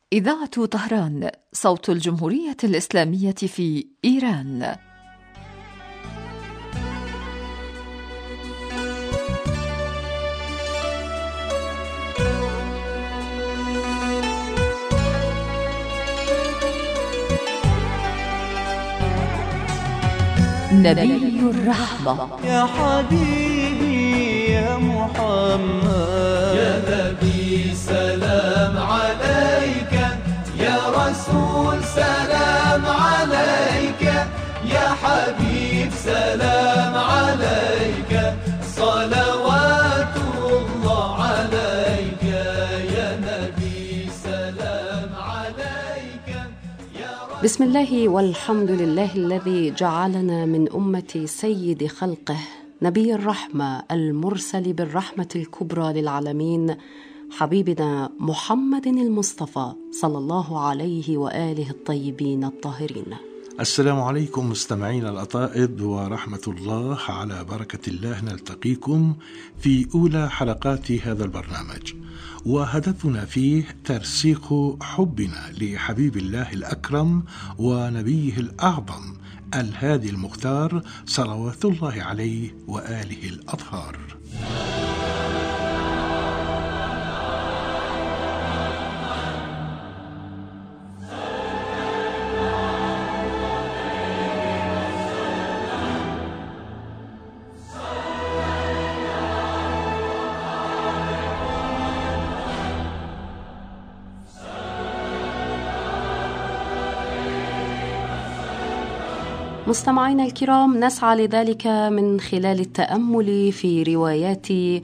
إذاعة طهران، صوت الجمهورية الإسلامية في إيران. نبي الرحمة. يا حبيبي يا محمد، يا نبي سلام عليك، يا رسول سلام عليك، يا حبيب سلام عليك، صلوات الله عليك، يا نبي سلام عليك يا رسول. بسم الله والحمد لله الذي جعلنا من أمة سيد خلقه نبي الرحمة المرسل بالرحمة الكبرى للعالمين، حبيبنا محمد المصطفى صلى الله عليه وآله الطيبين الطاهرين. السلام عليكم مستمعين الأطائب، ورحمة الله على بركة الله نلتقيكم في أولى حلقات هذا البرنامج، وهدفنا فيه ترسيخ حبنا لحبيب الله الأكرم ونبيه الأعظم الهادي المختار صلوات الله عليه وآله الأطهار. مستمعينا الكرام، نسعى لذلك من خلال التأمل في روايات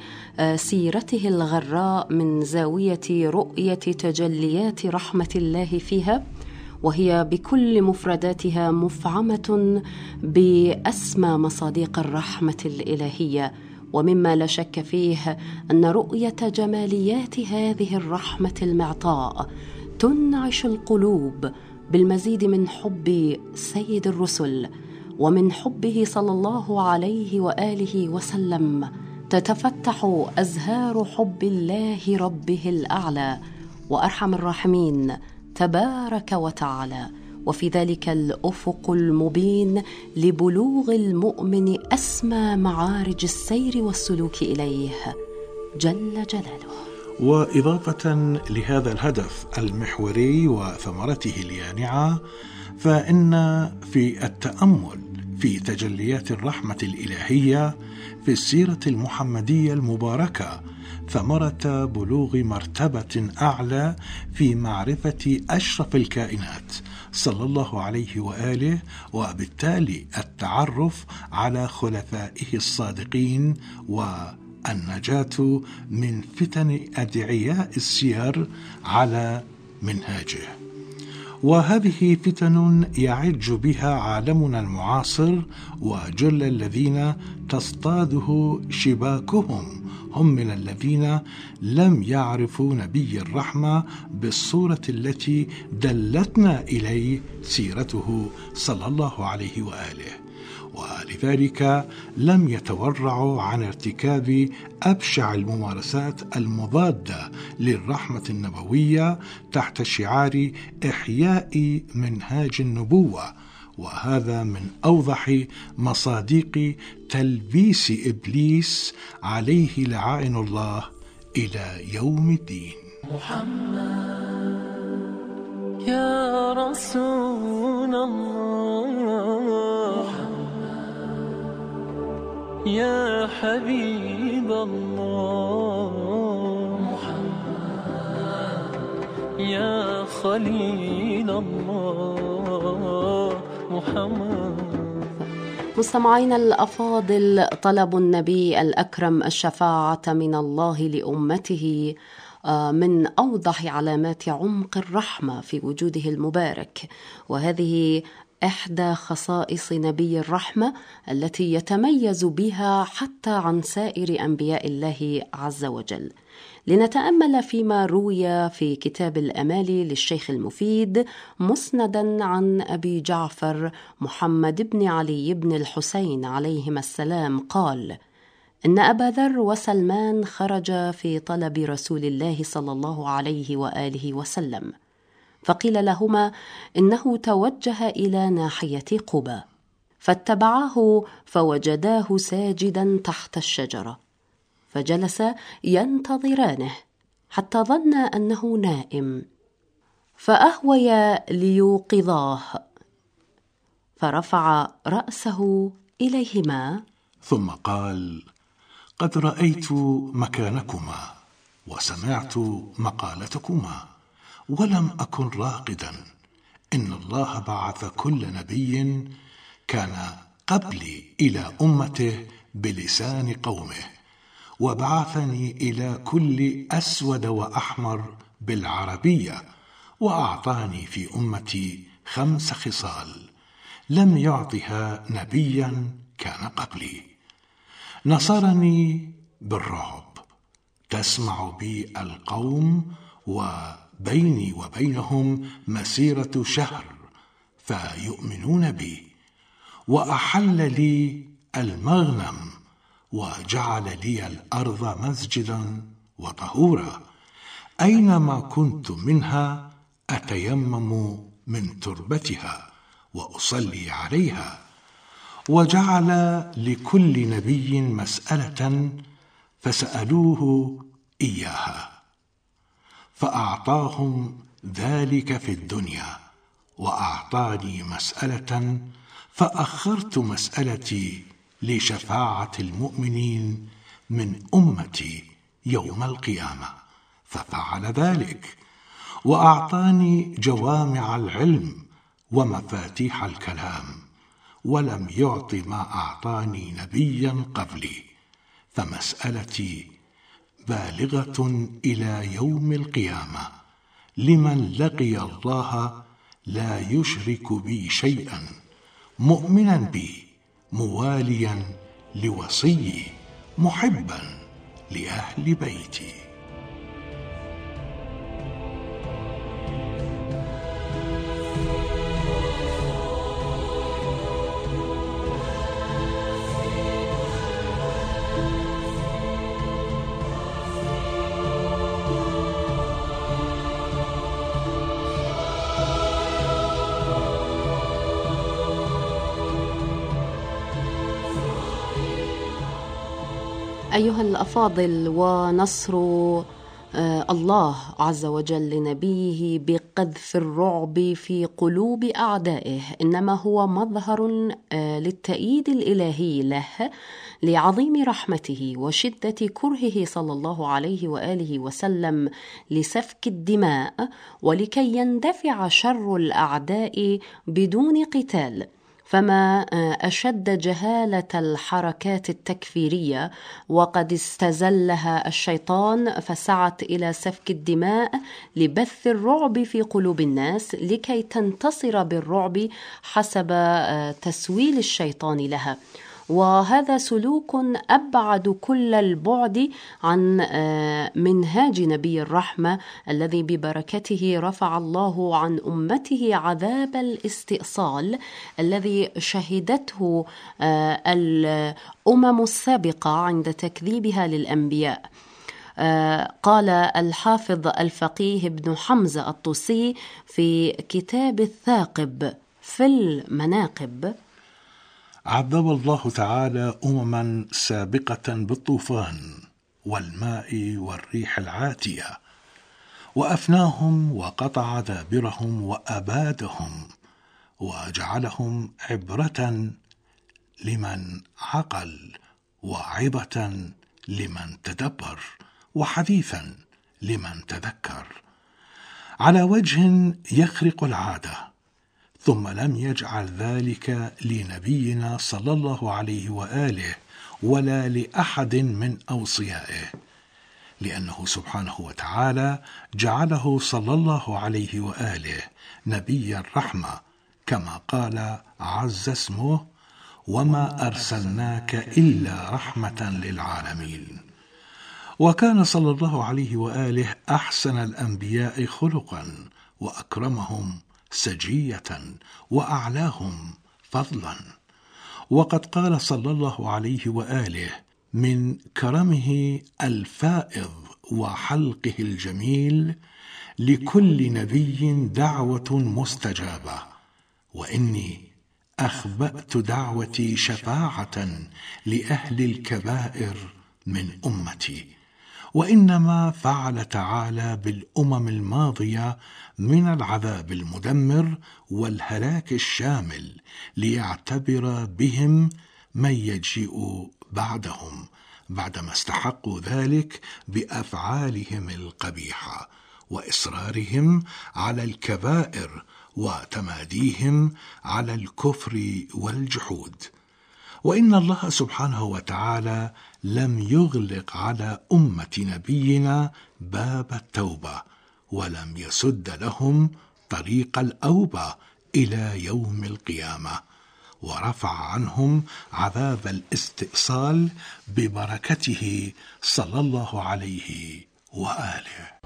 سيرته الغراء من زاوية رؤية تجليات رحمة الله فيها، وهي بكل مفرداتها مفعمة بأسمى مصادق الرحمة الإلهية. ومما لا شك فيه أن رؤية جماليات هذه الرحمة المعطاء تنعش القلوب بالمزيد من حب سيد الرسل ومن حبه صلى الله عليه وآله وسلم. تتفتح أزهار حب الله ربه الأعلى وأرحم الراحمين تبارك وتعالى، وفي ذلك الأفق المبين لبلوغ المؤمن أسمى معارج السير والسلوك إليه جل جلاله. وإضافة لهذا الهدف المحوري وثمرته اليانعة، فإن في التأمل في تجليات الرحمة الإلهية في السيرة المحمدية المباركة ثمرة بلوغ مرتبة أعلى في معرفة أشرف الكائنات صلى الله عليه وآله، وبالتالي التعرف على خلفائه الصادقين والنجاة من فتن أدعياء السير على منهاجه. وهذه فتن يعج بها عالمنا المعاصر، وجل الذين تصطاده شباكهم هم من الذين لم يعرفوا نبي الرحمة بالصورة التي دلتنا إليه سيرته صلى الله عليه وآله، ولذلك لم يتورعوا عن ارتكاب أبشع الممارسات المضادة للرحمة النبوية تحت شعار إحياء منهاج النبوة، وهذا من أوضح مصادق تلبيس إبليس عليه لعائن الله إلى يوم الدين. محمد يا رسول الله، يا حبيب الله، محمد يا خليل الله، محمد. مستمعينا الأفاضل، طلب النبي الأكرم الشفاعة من الله لأمته من أوضح علامات عمق الرحمة في وجوده المبارك، وهذه إحدى خصائص نبي الرحمة التي يتميز بها حتى عن سائر أنبياء الله عز وجل. لنتأمل فيما روي في كتاب الأمال للشيخ المفيد مسندا عن أبي جعفر محمد بن علي بن الحسين عليهما السلام قال: إن أبا ذر وسلمان خرج في طلب رسول الله صلى الله عليه وآله وسلم، فقيل لهما إنه توجه إلى ناحية قبى، فاتبعاه فوجداه ساجدا تحت الشجرة، فجلس ينتظرانه حتى ظن أنه نائم، فأهويا ليوقظاه، فرفع رأسه إليهما ثم قال: قد رأيت مكانكما وسمعت مقالتكما، ولم أكن راقدا. إن الله بعث كل نبي كان قبلي إلى أمته بلسان قومه، وبعثني إلى كل أسود وأحمر بالعربية، وأعطاني في أمتي 5 خصال لم يعطها نبيا كان قبلي. نصرني بالرعب، تسمع بي القوم وبيني وبينهم مسيرة شهر فيؤمنون بي، وأحل لي المغنم، وجعل لي الأرض مسجدا وطهورا، أينما كنت منها أتيمم من تربتها وأصلي عليها. وجعل لكل نبي مسألة فسألوه إياها، فأعطاهم ذلك في الدنيا، وأعطاني مسألة فأخرت مسألتي لشفاعة المؤمنين من أمتي يوم القيامة، ففعل ذلك، وأعطاني جوامع العلم ومفاتيح الكلام، ولم يعط ما أعطاني نبيا قبلي، فمسألتي بالغة إلى يوم القيامة لمن لقي الله لا يشرك بي شيئا، مؤمنا بي، مواليا لوصيي، محبا لأهل بيتي. أيها الأفاضل، ونصر الله عز وجل لنبيه بقذف الرعب في قلوب أعدائه إنما هو مظهر للتأييد الإلهي له لعظيم رحمته وشدة كرهه صلى الله عليه وآله وسلم لسفك الدماء، ولكي يندفع شر الأعداء بدون قتال. فما أشد جهالة الحركات التكفيرية، وقد استزلها الشيطان فسعت إلى سفك الدماء لبث الرعب في قلوب الناس لكي تنتصر بالرعب حسب تسويل الشيطان لها. وهذا سلوك أبعد كل البعد عن منهاج نبي الرحمة الذي ببركته رفع الله عن أمته عذاب الاستئصال الذي شهدته الأمم السابقة عند تكذيبها للأنبياء. قال الحافظ الفقيه ابن حمزة الطوسي في كتاب الثاقب في المناقب: عذب الله تعالى أمما سابقة بالطوفان والماء والريح العاتية، وأفناهم وقطع دابرهم وأبادهم، وجعلهم عبرة لمن عقل، وعظة لمن تدبر، وحديثا لمن تذكر، على وجه يخرق العادة. ثم لم يجعل ذلك لنبينا صلى الله عليه وآله ولا لأحد من أوصيائه، لأنه سبحانه وتعالى جعله صلى الله عليه وآله نبي الرحمة، كما قال عز اسمه: وما أرسلناك إلا رحمة للعالمين. وكان صلى الله عليه وآله أحسن الأنبياء خلقا، وأكرمهم سجية، وأعلاهم فضلا. وقد قال صلى الله عليه وآله من كرمه الفائض وحلقه الجميل: لكل نبي دعوة مستجابة، وإني أخبأت دعوتي شفاعة لأهل الكبائر من أمتي. وإنما فعل تعالى بالأمم الماضية من العذاب المدمر والهلاك الشامل ليعتبر بهم من يجيء بعدهم، بعدما استحقوا ذلك بأفعالهم القبيحة وإصرارهم على الكبائر وتماديهم على الكفر والجحود. وإن الله سبحانه وتعالى لم يغلق على أمة نبينا باب التوبة، ولم يسد لهم طريق الأوبة إلى يوم القيامة، ورفع عنهم عذاب الاستئصال ببركته صلى الله عليه وآله.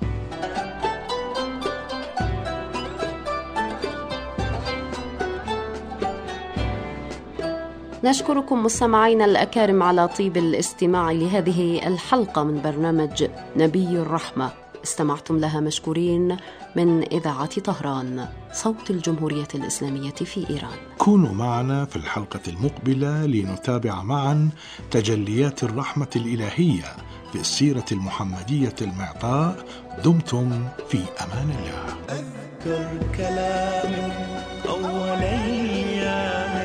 نشكركم مستمعينا الأكارم على طيب الاستماع لهذه الحلقة من برنامج نبي الرحمة، استمعتم لها مشكورين من إذاعة طهران، صوت الجمهورية الإسلامية في إيران. كونوا معنا في الحلقة المقبلة لنتابع معا تجليات الرحمة الإلهية في السيرة المحمدية المعطاء. دمتم في أمان الله. أذكر كلامك أوليان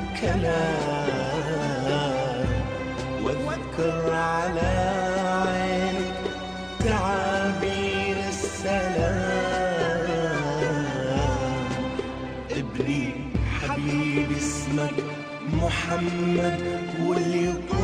الكلام، واذكر على عينك تعابير السلام. ابني حبيب اسمك محمد واللي